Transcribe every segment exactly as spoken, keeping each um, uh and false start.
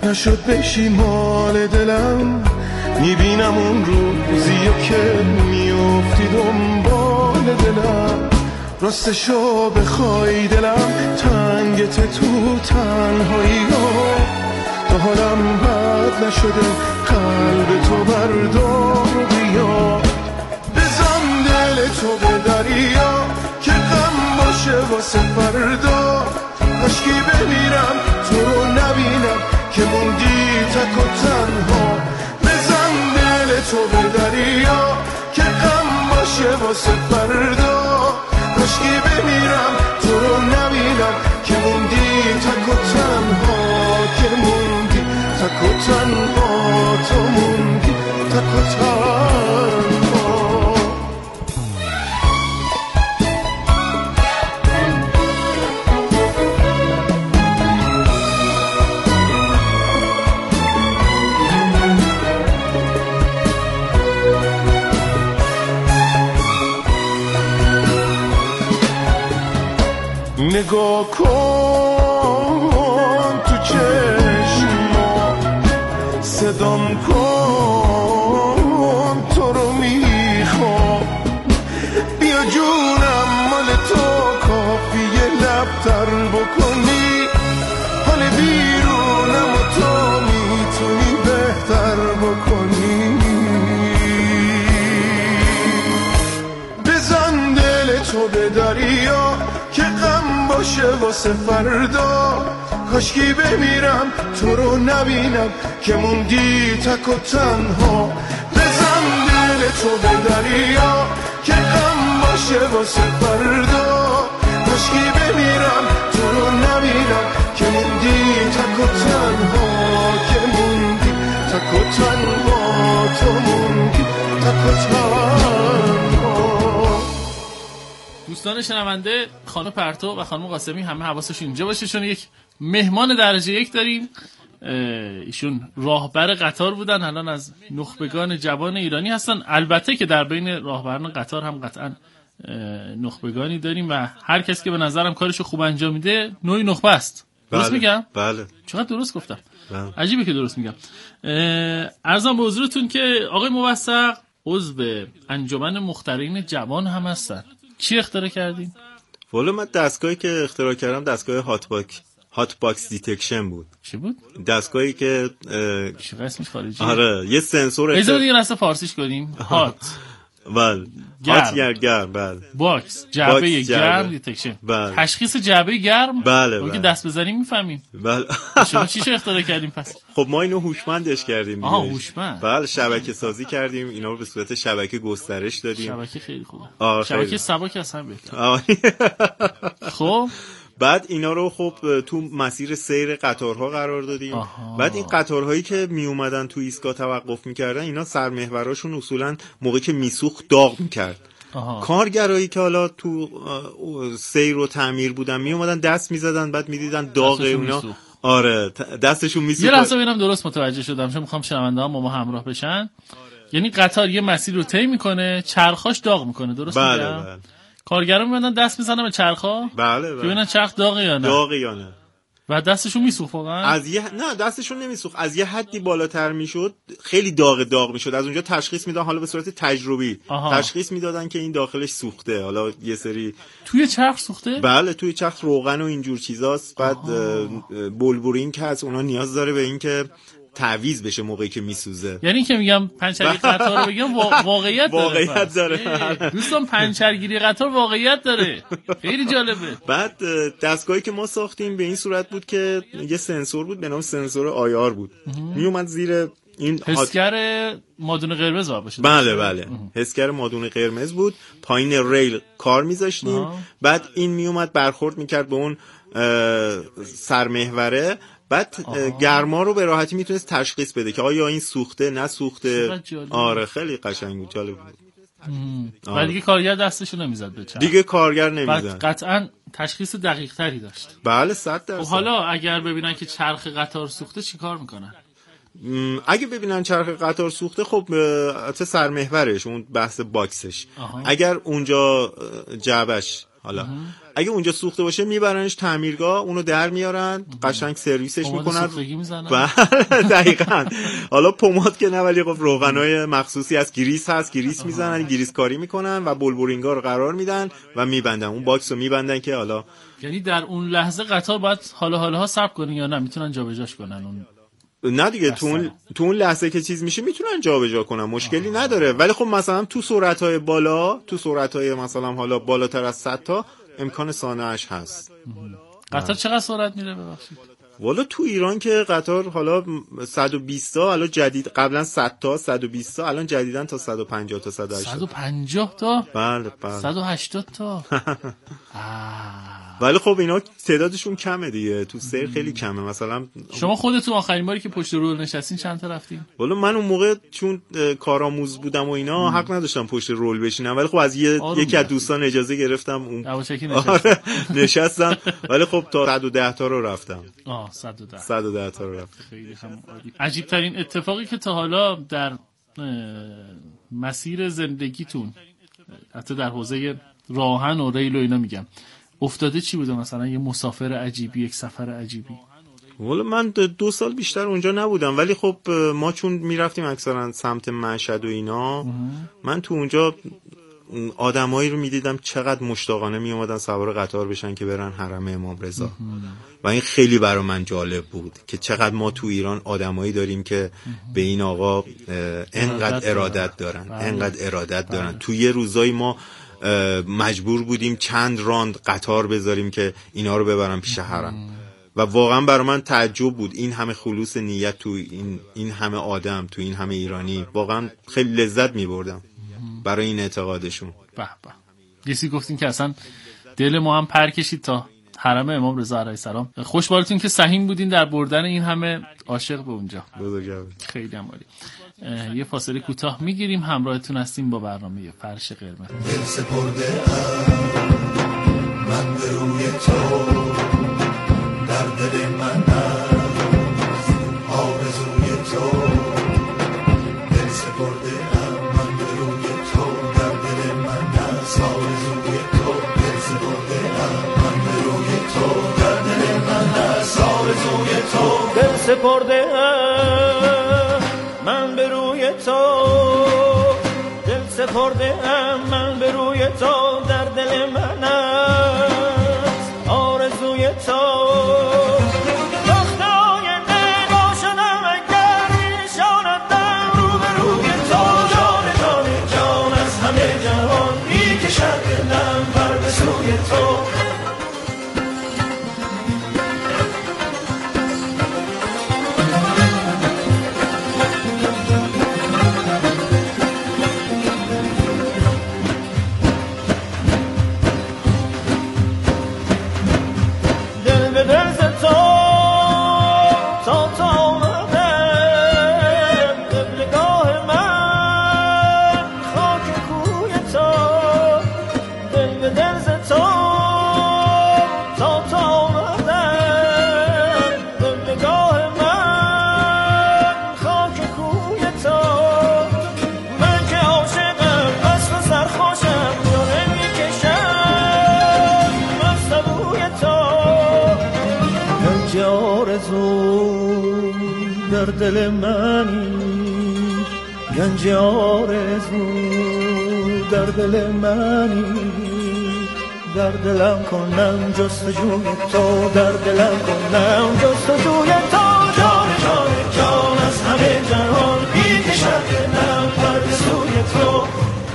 نشد بشی مال دلم، میبینم اون روزیو که میافتی دنبال دلم. راستشو بخوای دلم تنگت تو تنهایی ها، تا حالم بد نشده قلب تو بردار و بیا. بزن دل تو به دریا که غم باشه واسه فردا، کاشکی بمیرم تو رو نبینم که موندی تک و تنها. بزن دل تو به دریا که غم باشه واسه فردا، کاشکی بمیرم تو رو نبینم که موندی تک و تنها، که موندی تک و تنها، تو موندی تک و تنها. نگاه کن تو چشما، صدام کن تو رو میخوام. بیا جونم مال تو کافیه لب تر بکنی، حال بیرونم و تو میتونی بهتر بکنی. بزن دل تو به دریا که غم باشه واسه فردا، کاشکی بمیرم تو رو نبینم که موندی تک و تنها. بزن دل تو به دریا که غم باشه واسه فردا، کاشکی بمیرم تو رو نبینم که موندی تک و تنها، که موندی تک و تنها، تو موندی تک و تنها. دوستان شنونده، خانم پرتو و خانم قاسمی همه حواسشون اینجا باشه، چون یک مهمان درجه یک داریم. ایشون راهبر قطار بودن، الان از نخبگان جوان ایرانی هستن. البته که در بین راهبران قطار هم قطعا نخبگانی داریم و هر کسی که به نظرم کارشو خوب انجام میده نوعی نخبه است. درست بله. میگم؟ بله. چقدر درست گفتم؟ بله. عجیبه که درست میگم. عرضم به حضورتون که آقای موثق عضو انجمن مخترعین جوان هم هستن. چی اختراع کردین؟ والا من دستگاهی که اختراع کردم دستگاه هات باکس هات باکس دیتکشن بود. چی بود؟ دستگاهی که چی اسمش خارجی؟ آره یه سنسور اختراع... ایزا دیگه نسته فارسیش کنیم. هات بله هات یا گرم. بله باکس جعبه گرم دیتکشن. بله. تشخیص جعبه گرم. بله اون که بله. دست بزنیم میفهمیم. بله. شما چیشو اختراع کردیم پس؟ خب ما اینو هوشمندش کردیم. آها هوشمند. بله شبکه سازی کردیم، اینا رو به صورت شبکه گسترش دادیم. شبکه خیلی خوبه. شبکه سبک اصلا بهتره. خب بعد اینا رو خب تو مسیر سیر قطارها قرار دادیم. آها. بعد این قطارهایی که می اومدن تو ایستگاه توقف میکردن، اینا سرمحوراشون اصولا موقعی که میسوخت داغ میکرد. آها. کارگرایی که حالا تو سیر و تعمیر بودن می اومدن دست میزدن، بعد میدیدن داغ اونا. آره دستشون میسوخت. یه لحظه ببینم درست متوجه شدم، چون میخوام شنونده‌ها با ما همراه بشن. آره. یعنی قطار یه مسیر رو طی میکنه، چرخاش داغ میکنه، درست میگم؟ بله بله. کارگران میمدن دست میزنن به چرخا. بله بله. ببینن چرخ داغه یا نه. داغه یا نه. و دستشون میسوخت واقعا؟ از یه نه دستشون نمیسوخت، از یه حدی بالاتر میشد خیلی داغ داغ میشد، از اونجا تشخیص میدادن، حالا به صورت تجربی آها. تشخیص میدادن که این داخلش سوخته. حالا یه سری توی چرخ سوخته؟ بله توی چرخ روغن و اینجور چیزاست. بعد بلبورین که از اونا نیاز داره به این که تعویض بشه موقعی که میسوزه. یعنی که میگم پنچرگیری قطار رو بگم واقعیت داره. واقعیت داره. دوستان پنچرگیری قطار واقعیت داره. خیلی جالبه. بعد دستگاهی که ما ساختیم به این صورت بود که یه سنسور بود به نام سنسور آی آر بود. می اومد زیر این حسگر مادون قرمز باشه. بله بله. حسگر مادون قرمز بود. پایین ریل کار میذاشتیم. بعد این می اومد برخورد میکرد به اون سرمحوره. بعد گرما رو به راحتی میتونست تشخیص بده که آیا این سوخته نه سوخته. آره خیلی قشنگ بود، جالب بود. و دیگه کارگر دستشو نمیزد به چرخ. دیگه کارگر نمیزد. قطعا تشخیص دقیق تری داشت. بله صد درصد. خب حالا اگر ببینن که چرخ قطار سوخته چیکار میکنن؟ اگه ببینن چرخ قطار سوخته، خب چه سرمحورش، اون بحث باکسش. آها. اگر اونجا جعبش حالا اگه اونجا سوخته باشه میبرنش تعمیرگاه، اونو در میارن، قشنگ سرویسش میکنن. بله دقیقاً. حالا پماد که نه، ولی خب روغنای مخصوصی از گریس هست، گریس میزنن، گریس کاری میکنن و بلبورینگا رو قرار میدن و میبندن، اون باکس رو میبندن که حالا یعنی در اون لحظه قطار باید حالا حالا ها صبر کنن یا نه میتونن جابجاش کنن اون؟ نه دیگه، تو اون تو اون لحظه که چیز میشه میتونن جابجا کنن، مشکلی آه. نداره. ولی خب مثلا تو سرعت‌های بالا، تو سرعت‌های مثلا حالا بالاتر از صد تا امکان صانعش هست. قطار چقدر سرعت میره ببخشید؟ والا تو ایران که قطار حالا صد و بیست تا، الان جدید، قبلا صد تا صد و بیست تا، الان جدیدن تا صد و پنجاه تا صد و هشتاد. صد و پنجاه تا؟ بله بله. صد و هشتاد تا. ولی خب اینا تعدادشون کمه دیگه، تو سیر خیلی کمه. مثلا شما خودتون آخرین باری که پشت رول نشستین چند تا رفتین؟ والا من اون موقع چون کارآموز بودم و اینا حق نداشتم پشت رول بشینم، ولی خب از یه یکی از دوستان اجازه گرفتم اون آره نشستم. ولی خب تا صد و ده تا رو رفتم. آه صد و ده صد و ده تا رو رفتم. خیلی هم عالی. عجیب ترین اتفاقی که تا حالا در مسیر زندگیتون، حتی در حوزه راهن و ریل و اینا میگم، افتاده چی بوده؟ مثلا یه مسافر عجیبی، یک سفر عجیبی؟ والا من دو سال بیشتر اونجا نبودم، ولی خب ما چون میرفتیم اکثرا سمت مشهد و اینا، من تو اونجا آدمایی رو میدیدم چقدر مشتاقانه میومدن سوار قطار بشن که برن حرم امام رضا و این خیلی برای من جالب بود که چقدر ما تو ایران آدمایی داریم که به این آقا انقدر ارادت دارن، انقدر ارادت دارن. تو یه روزایی ما مجبور بودیم چند راند قطار بذاریم که اینا رو ببرن پیش حرم و واقعا برای من تعجب بود این همه خلوص نیت تو این این همه آدم، تو این همه ایرانی. واقعا خیلی لذت می‌بردم برای این اعتقادشون. به به. یسی گفتین که اصلا دل ما هم پر کشید تا حرم امام رضا علیه السلام. خوشبالتون که سهیم بودین در بردن این همه عاشق به اونجا. بزرگوار. خیلی هم عالی. یه فاصله کوتاه میگیریم، همراهتون هستیم با برنامه فرش قرمز. دل سپرده من به روی تو، در دل من است آرزوی تو. دل سپرده من به روی تو، در دل من است آرزوی تو. دل سپرده من به روی تو، در دل من است آرزوی تو. دل سپرده من به روی تو، دل سپرده من به روی تو، در دل من است آرزوی تو. وقتای نگاه شدم اگر میشاندم رو به روی تو، جان جان جان از همه جهان میکشد دلم پر به سوی تو. در دل منی گنج آرزو، در دل منی در دلم کنم جستجوی تو، در دلم کنم جستجوی تو. جان جان جان از همه جهان میکشد دلم پر به سوی تو.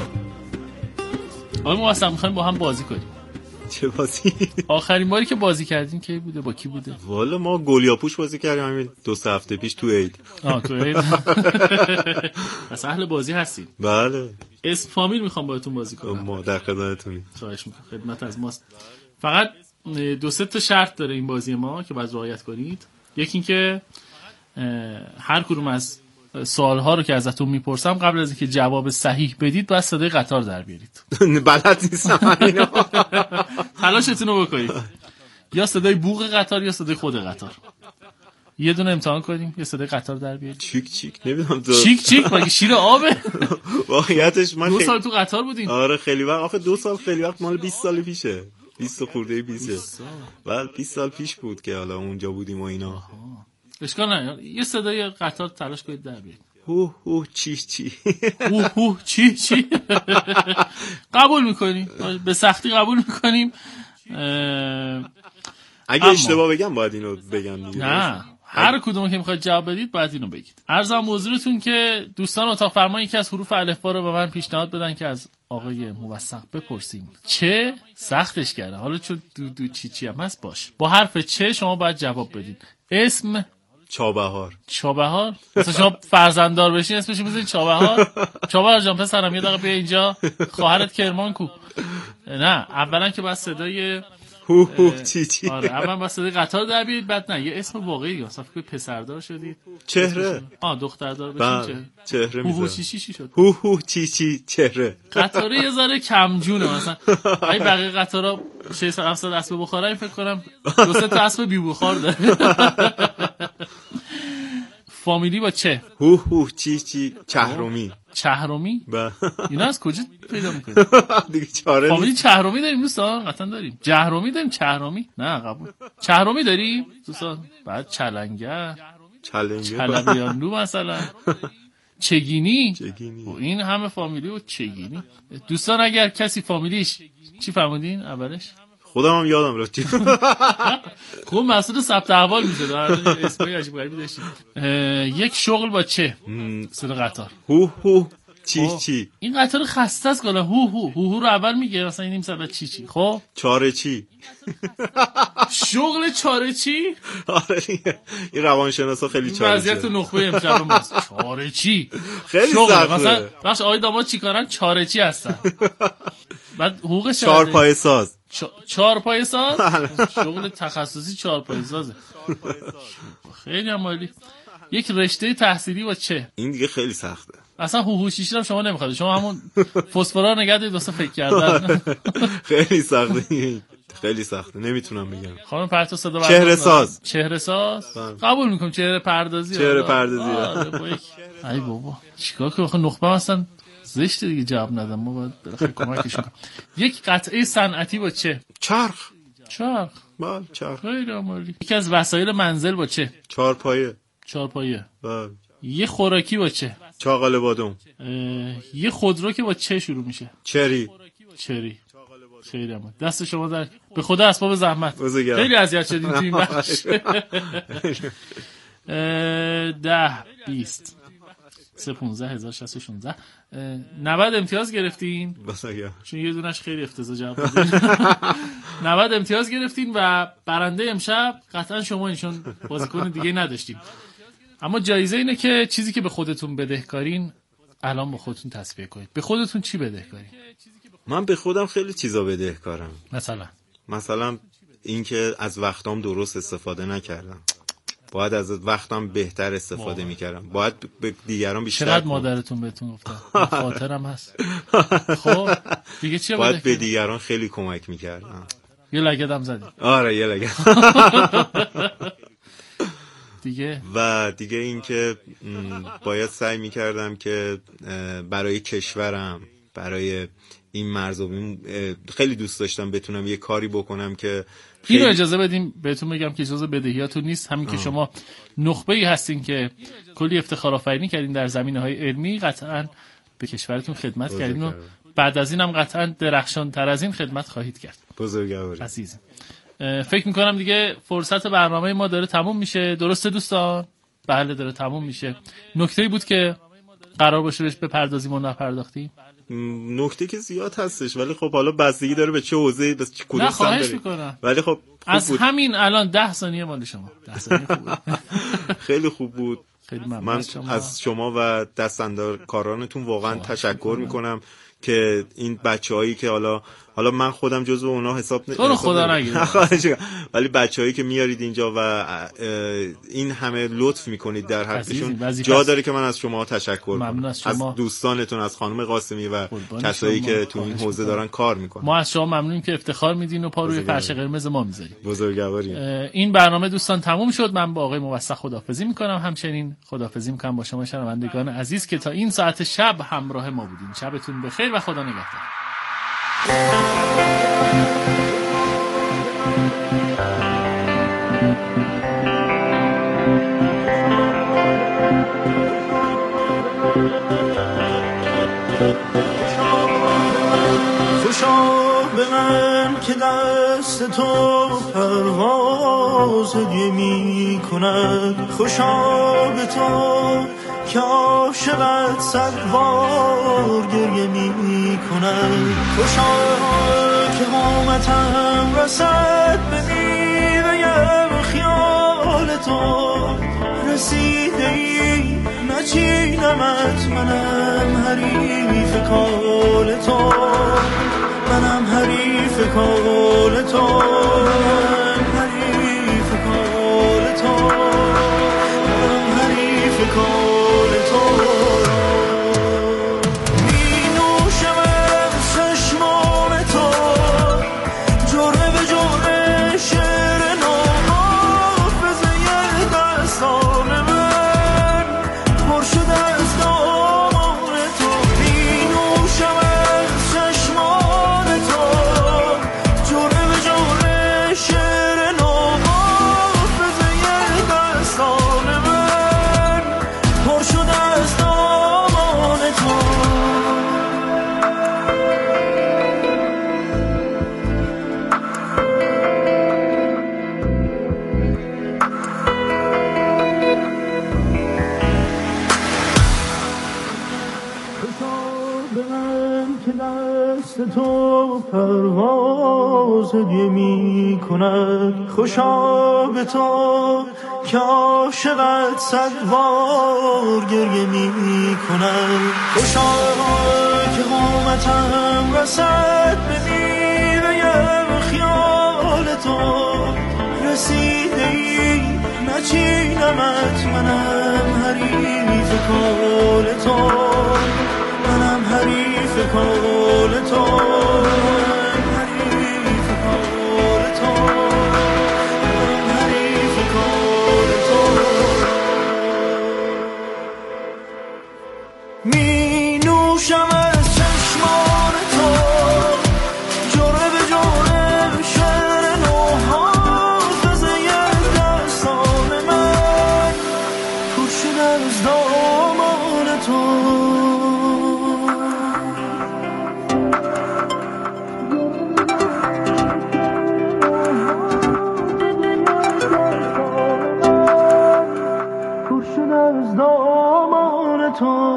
آقای مقسم میخوایم با هم بازی کنیم. چه بازی؟ آخرین باری که بازی کردیم کی بوده؟ با کی بوده؟ والا ما گلیاپوش بازی کردیم همین دو سه هفته پیش تو عید. آه تو عید. پس اهل بازی هستید؟ بله. اسم فامیل میخوام باهاتون بازی کنم. ما در خدمتتونیم. خواهش میکنم، خدمت از ماست. فقط دو سه تا شرط داره این بازی ما که باید رعایت کنید. یکی این که هر کدوم از سوال‌ها رو که ازتون میپرسم قبل از اینکه جواب صحیح بدید باید صدای قطار در بیارید. بلد نیستم اینا. تلاشتون رو بکنید. یا صدای بوق قطار یا صدای خود قطار. یه دونه امتحان کنیم، یه صدای قطار در بیارید. چیک چیک نمیدونم تو. چیک چیک مگه شیر آبه؟ واقعیتش من دو خیلی... سال تو قطار بودین؟ آره خیلی وقت، آخه دو سال خیلی وقت، مال بیست سال پیشه. بیست خورده بیست و بیست سال پیش بود که حالا اونجا بودیم و اینا. اشکال نه، یه صدای قطار تلاش کنید در بیارید. هو هو چی چی هو هو چی چی. قبول میکنیم، به سختی قبول میکنیم. اگه اشتباه بگم باید اینو بگم دیگه. نه، هر کدوم که میخواید جواب بدید باید اینو بگید. عرضم حضورتون که دوستان اتاق فرمان یکی از حروف الفبا رو به من پیشنهاد بدن که از آقای موثق بپرسیم. چه سختش کرده، حالا چون دو دو چی چی هم هست باش. با حرف چه شما باید جواب بدید. اسم چابهار. چابهار؟ مثلا شما فرزنددار بشین اسمش میذارید چابهار؟ چابهار جان پسرم یه دقیقه بیا اینجا، خواهرت کرمان کو. نه، اولا که باید صدای هو هو چی چی. آره، اول باید صدای قطار در بیارید، بعد نه یه اسم واقعی، مثلا فکر پسردار شدید. چهره. آ دختردار بشین چهره. چهره میذارم. هو هو میذارم. چی چی چی شد؟ هو هو چی چی چهره. قطاره یه ذره کم جونه، مثلا اگه بقیه قطارا شصت هفتاد اسب بخاره این فکر کنم دو سه تا اسب بی بخار داره. فامیلی با چه؟ هو هو چی چی چهرومی. چهرومی؟ با اینا از کجا پیدا میکنید؟ دیگه چاره فامیلی چهرومی داریم دوستان؟ قطعا داریم. جهرومی داریم، چهرومی؟ نه قبول. چهرومی داریم دوستان؟ بعد چلنگر، چلنگر، چلبیانلو مثلا، چگینی. چگینی. و این همه فامیلی و چگینی. دوستان اگر کسی فامیلیش چی فرمودین اولش؟ خودم هم یادم رفت. خب مسئول ثبت احوال میشه، داره اسمای عجیب غریبی داشتیم. یک شغل با چه؟ صدا قطار. هو هو چی چی. این قطار خسته است کلا. هو هو هو هو رو اول میگه، مثلا این صدا چی چی. خب چاره چی. شغل چاره چی؟ آره این روانشناسا خیلی چاره. وضعیت نخبه امشب ماست. چاره چی خیلی سخته. مثلا بخش آقای داماد چیکارن؟ چاره چی هستن. بعد حقوق چهار پایه ساز. چهار پایه ساز؟ شغل تخصصی چهار پایه سازه. خیلی عالی. یک رشته تحصیلی با چه؟ این دیگه خیلی سخته. اصلا هوهوشیش هم شما نمیخواد، شما همون فسفورا نگه دارید واسه فکر کردن. خیلی سخته، خیلی سخته، نمیتونم بگم. خانم پرتو صدا چهره ساز. چهره ساز قبول میکنم. چهره پردازی. چهره پردازی. ای بابا چیکار کنم؟ آخه نخبه هستن زشت دیگه جواب ندم، ما باید بالاخره کمکشون کنیم. یک قطعه صنعتی با چه؟ چرخ. چرخ. بله چرخ. خیلی عالی. یکی از وسایل منزل با چه؟ چهار پایه. چهار پایه. بله. یه خوراکی با چه؟ چاقال بادام. یه خودرو که با چه شروع میشه؟ چری. چری. خیلی عالی. دست شما در به خدا اسباب زحمت. خیلی اذیت شدیم تو این بخش. ده بیست سه پونزه هزار شصت و شونزده نود امتیاز گرفتین چون یه دونش خیلی افتضاح جواب دادین. نود امتیاز گرفتین و برنده امشب قطعا شما این، چون بازیکن دیگه نداشتیم. اما جایزه اینه که چیزی که به خودتون بدهکارین الان با خودتون تصفیه کنید. به خودتون چی بدهکارین؟ من به خودم خیلی چیزا بدهکارم. مثلا مثلا اینکه از وقتام درست استفاده نکردم. باید از وقتم بهتر استفاده میکردم. باید به دیگران بیشتر. چقدر مادرتون بهتون گفته؟ خاطرم هست. خب دیگه چی باید به دیگران خیلی کمک میکردم. یه لگدم زدی. آره یه لگد. دیگه و دیگه اینکه باید سعی میکردم که برای کشورم، برای این مرزوم خیلی دوست داشتم بتونم یه کاری بکنم که خیلی... اینو اجازه بدیم بهتون بگم که اجازه بدهیاتون نیست. همین که شما نخبه‌ای هستین که کلی افتخار آفرینی کردین در زمینه‌های علمی، قطعاً به کشورتون خدمت کردین و بعد از اینم قطعاً درخشان‌تر از این خدمت خواهید کرد. بزرگواری عزیزم. فکر می‌کنم دیگه فرصت برنامه ما داره تموم میشه. درسته دوستان؟ بله داره تموم میشه. نکته‌ای بود که قرار باشه بهش بپردازیم و نپرداختیم. نکته که زیاد هستش ولی خب حالا بستگی داره به چه حوزه‌ای، به چه کدوم سمت خواهش میکنم. ولی خب از بود. همین الان ده ثانیه مال شما. ده ثانیه خوب بود. خیلی خوب بود. خیلی ممنون من شما. از شما و دستاندارکارانتون واقعا تشکر میکنم که این بچه‌هایی که حالا حالا من خودم جزو اونا حساب تو رو خدا نگیره، ولی بچه‌هایی که میارید اینجا و این همه لطف میکنید در حقشون جا داره که من از شما تشکر کنم، از, از دوستانتون، از خانم قاسمی و کسایی که تو این حوزه دارن کار میکنن. ما از شما ممنونیم که افتخار میدین و پا روی فرش قرمز ما میذارید. بزرگواری. این برنامه دوستان تموم شد. من با آقای موثق خداحافظی میکنم، همچنین خداحافظی میکنم با شما شنوندگان عزیز که تا این ساعت شب همراه ما بودین. شبتون بخیر و خدا نگهدار. که دست تو پرواز هدیه می کند، خوشا به تو که عاشقت صد بار گریه می کند، خوشا که قامتم رسد به میوه خیال تو، رسیده ای نچینمت، منم حریف کال تو، منم حریف کال تو، منم حریف کال تو، منم حریف کال تو. می نوشم از چشمان تو جرعه به جرعه شعر نو، حافظه دستان من پر شده از دامان تو. می نوشم از چشمان تو جرعه به جرعه شعر نو، حافظه دستان من پر شده از دامان تو. به من که دست تو پرواز هدیه می کند، خوشا به تو که عاشقت صد بار گریه می کند، خوشا که قامتم رسد به میوه خیال تو، رسیده ای نچینمت، منم حریف کال تو، منم حریف کال تو، منم حریف کال تو، منم حریف کال تو. می نوشم از چشمان تو جرعه به جرعه شعر نو، حافظه دستان من پر شده از دامان تو. از دامان تو.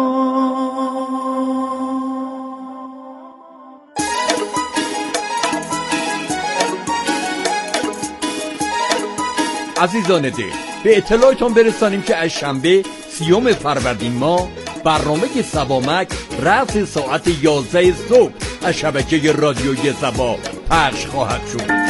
عزیزان دل، به اطلاعتون برسانیم که از شنبه سیوم فروردین ماه برنامه سبامک رأس ساعت یازده صبح از شبکه رادیوی سبا پخش خواهد شد.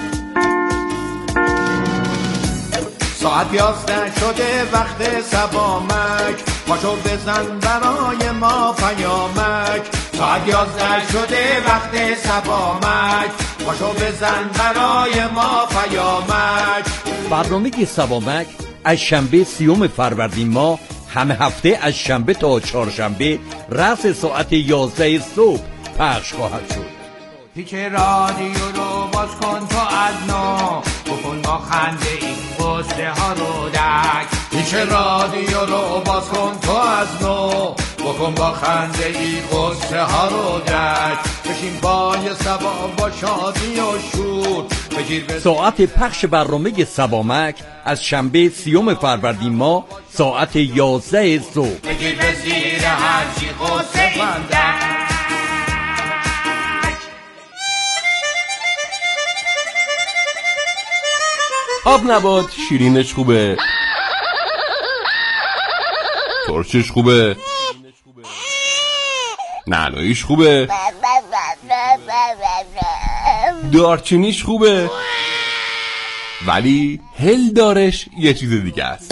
ساعت یازده شده وقت سبامک، پاشو بزن برای ما پیامک. ساعت یازده شده وقت سبامک، پاشو بزن برای ما پیامک. برنامه سبامک از شنبه سیوم فروردین ماه همه هفته از شنبه تا چهارشنبه رأس ساعت یازده صبح پخش خواهد شد. پیچ رادیو رو باز کن تو از نو، بکن با خنده این قصه ها رو دک. پیچ رادیو رو باز کن تو از نو، بکن با خنده این قصه ها رو دک. بشین بای سبا با شادی و شور بگیر به ساعت پخش برنامه سبامک از شنبه سیوم فروردین ماه ساعت یازده صبح. بگیر به زیر هرچی قصه بندک. آب نبات شیرینش خوبه، ترشش خوبه، نعناییش خوبه، دارچینیش خوبه، ولی هل دارش یه چیز دیگه است.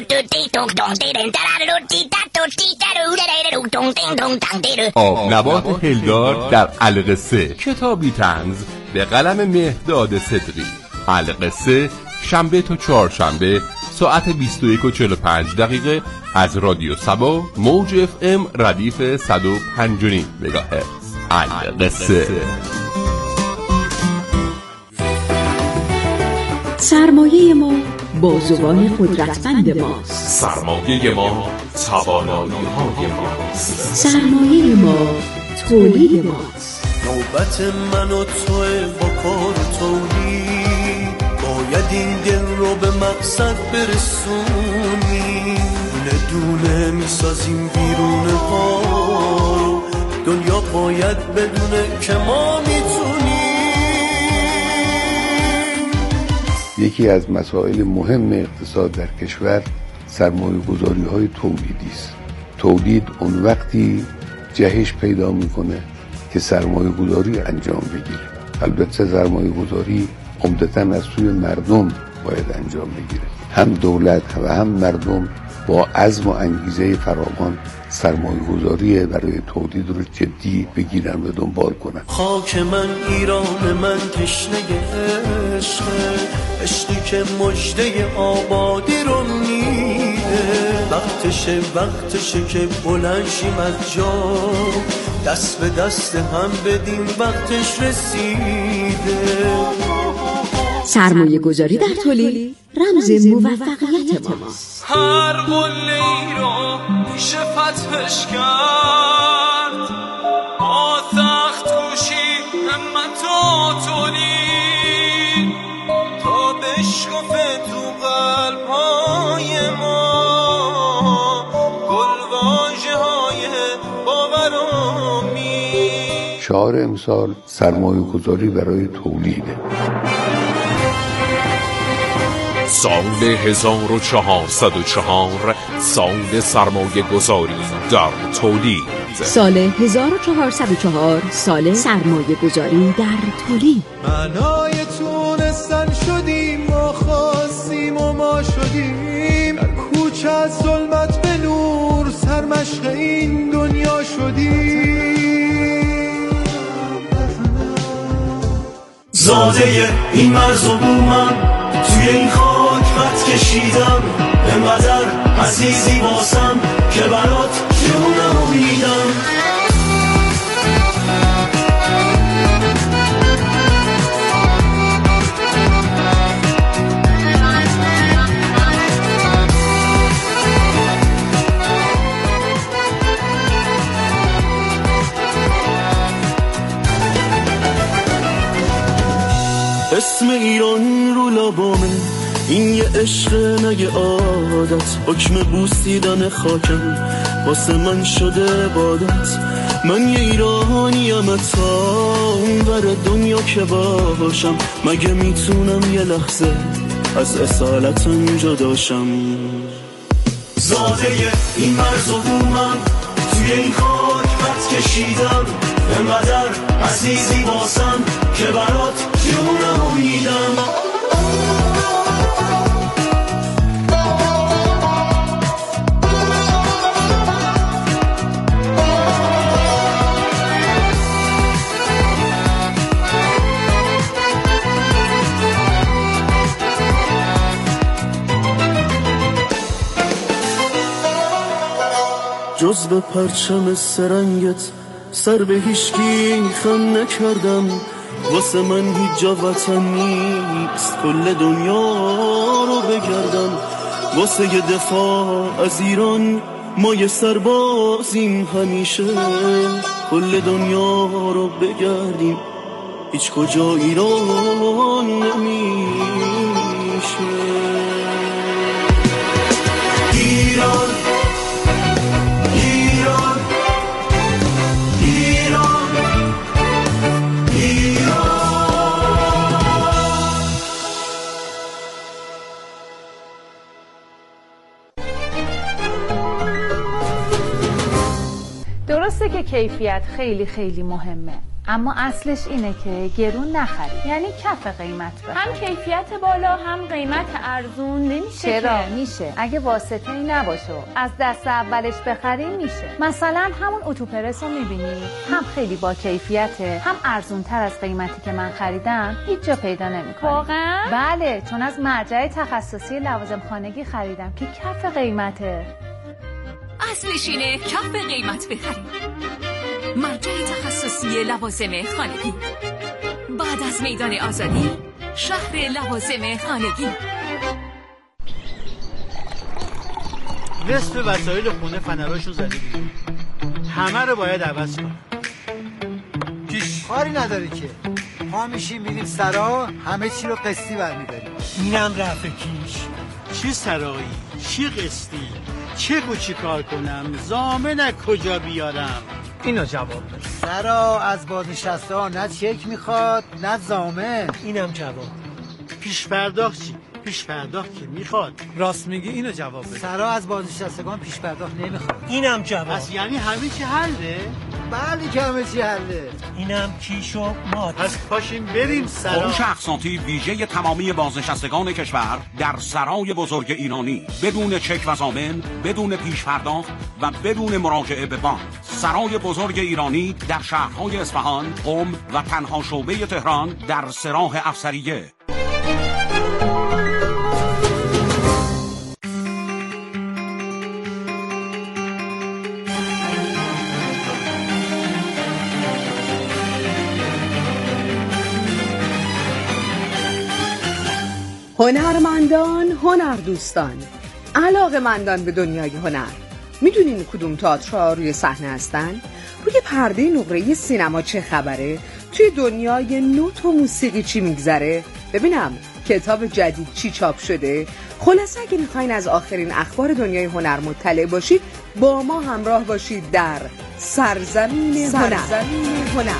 آب نبات هلدار در القصه، کتابی طنز به قلم مهداد صدقی. القصه شنبه تا چهارشنبه ساعت بیست و یک و چهل و پنج دقیقه از رادیو سبا موج اف ام ردیف صد و پنج و نیم مگاهرتز. القصه. سرمایه ما بازوان قدرتمند ماست. سرمایه ما توانایی های ماست. سرمایه ما تولید ماست. نوبت من و توه با کار تولید، باید این دل رو به مقصد برسونیم. دونه دونه میسازیم بیرونه ها رو، دنیا باید بدونه که ما میتونیم. یکی از مسائل مهم اقتصاد در کشور سرمایه گذاری های تولیدی است. تولید اون وقتی جهش پیدا میکنه که سرمایه گذاری انجام بگیره. البته سرمایه گذاری عمدتاً از سوی مردم باید انجام بگیره. هم دولت و هم مردم با عزم و انگیزه فراوان سرمایه گذاری برای تولید رو جدی بگیرن و دنبال کنن. خاک من ایران من تشنه عشقه، عشقی که مژده آبادی رو میده. وقتشه وقتشه که بلند شیم از جا، دست به دست هم بدیم وقتش رسیده. سرمایه گذاری در تولید رمز موفقیت ماست. هر قله ای رو میشه فتحش کرد، با سخت کوشی همت و تولید، تا بشکفه تو قلب‌های ما گلواژه های باور و امید. شعار امسال سرمایه گذاری برای تولیده. سال هزار و چهارصد و چهار سال سرمایه گذاری در تولید. سال هزار و چهارصد و چهار سال سرمایه گذاری در تولید. معنای تونستن شدیم، ما خواستیم و ما شدیم. در کوچه از ظلمت به نور سرمشق این دنیا شدیم. زاده این مرز و بومم، توی این خاک خط کشیدم. انقدر عزیزی واسم که برات جونمو میدم. اسم ایران رو لبامه، این یه عشق نگه عادت. حکم بوسیدن خاکم واسه من شده عبادت. من یه ایرانیم تا اونور دنیا که باشم. مگه میتونم یه لحظه از اصالتم جداشم؟ زاده این مرز و بومم، توی این خاک خط کشیدم. انقدر عزیزی واسم که برات جونمو میدم. جز به پرچم سرنگت سر به هیچکی خم نکردم. واسه من هیچ جا وطن نیست، کل دنیا رو بگردم. واسه یه دفاع از ایران ما یه سربازیم همیشه. کل دنیا رو بگردیم هیچ کجا ایران نمیشه. ایران ایران ایران ایران. درسته که کیفیت خیلی خیلی مهمه، اما اصلش اینه که گرون نخری، یعنی کف قیمت بخری. هم کیفیت بالا هم قیمت ارزون نمیشه. چرا؟ که میشه اگه واسطه ای نباشه، از دست اولش بخری میشه. مثلا همون اتوپرس رو میبینی، هم خیلی با کیفیته، هم ارزون تر از قیمتی که من خریدم هیچ جا پیدا نمیکنی. واقعا؟ بله، چون از مرجع تخصصی لوازم خانگی خریدم که کف قیمته. اصلش اینه کف قیمت بخریم. مرجع تخصصی لوازم خانگی، بعد از میدان آزادی، شهر لوازم خانگی. نصف وسایل خونه فنراشو زدی بیرون، همه رو باید عوض کنی. پیش کاری نداری که ما میشیم میریم سرا، همه چی رو قسطی برمیداریم. اینم رفع کیش. چه سرایی، چه قسطی، چه و چی کار کنم، ضامن کجا بیارم؟ اینو جواب بده. سرا از بازنشسته ها نه چک میخواد نه ضامن. اینم جواب. پیش پرداخت چی؟ پیش پرداخت که میخواد. راست میگی، اینو جواب بده. سرا از بازنشستگان پیش پرداخت نمیخواد. اینم جواب. پس یعنی همه چی حله؟ بله که همه چی حله. اینم کیش و مات. پس پاشیم بریم سرا. فروش اقساطی ویژه تمامی بازنشستگان کشور در سرای بزرگ ایرانی، بدون چک و ضامن، بدون پیش پرداخت و بدون مراجعه به بانک. سرای بزرگ ایرانی در شهرهای اصفهان، قم و تنها شعبه تهران در سراح افسریه. هنرمندان، هنردوستان، علاقه‌مندان به دنیای هنر، میدونین کدوم تئاترها روی صحنه هستن؟ روی پرده نقره‌ای سینما چه خبره؟ توی دنیای نوت و موسیقی چی میگذره؟ ببینم کتاب جدید چی چاپ شده؟ خلاصه اگه میخواین از آخرین اخبار دنیای هنر مطلع باشید، با ما همراه باشید در سرزمین هنر. سرزمین هنر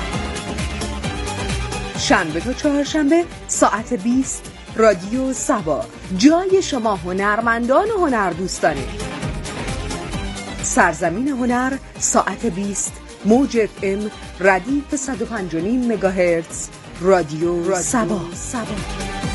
شنبه تا چهارشنبه ساعت بیست، رادیو سبا، جای شما هنرمندان و هنردوستانه. سرزمین هنر ساعت بیست، موج اف ام ردیف صد و پنج و نیم مگاهرتز، رادیو سبا. سبا.